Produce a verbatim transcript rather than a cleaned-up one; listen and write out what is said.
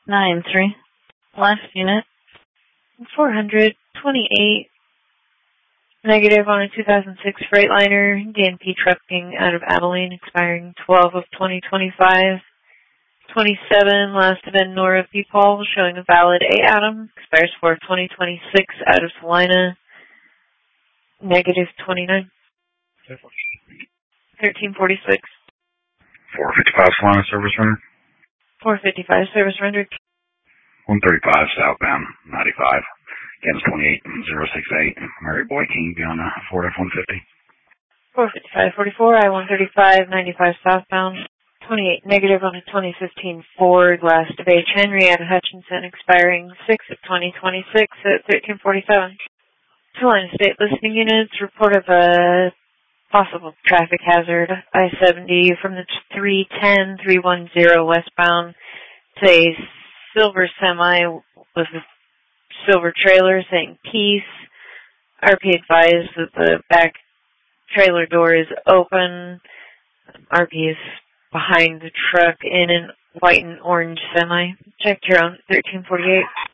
nine three. Last unit. four hundred twenty-eight. Negative on a two thousand six Freightliner, D and P Trucking out of Abilene, expiring twelve of twenty twenty-five. twenty-seven, last event Nora P. Paul, showing a valid A Atom, expires for twenty twenty-six out of Salina. Negative twenty-nine. thirteen forty-six. four fifty-five Salina service runner. four fifty-five service rendered. one thirty-five southbound, ninety-five. Against twenty-eight oh six eight. Mary Boy King beyond a Ford F one fifty. four fifty-five forty-four, I one thirty-five, ninety-five southbound. twenty-eight negative on a twenty fifteen Ford, last of H. Henrietta Hutchinson, expiring six of twenty twenty-six at thirteen forty-seven. Salina State Listening Units, report of a possible traffic hazard, I seventy from the three ten three ten westbound to a silver semi with a silver trailer saying peace. R P advised that the back trailer door is open. R P is behind the truck in an white and orange semi. Check your own thirteen forty-eight.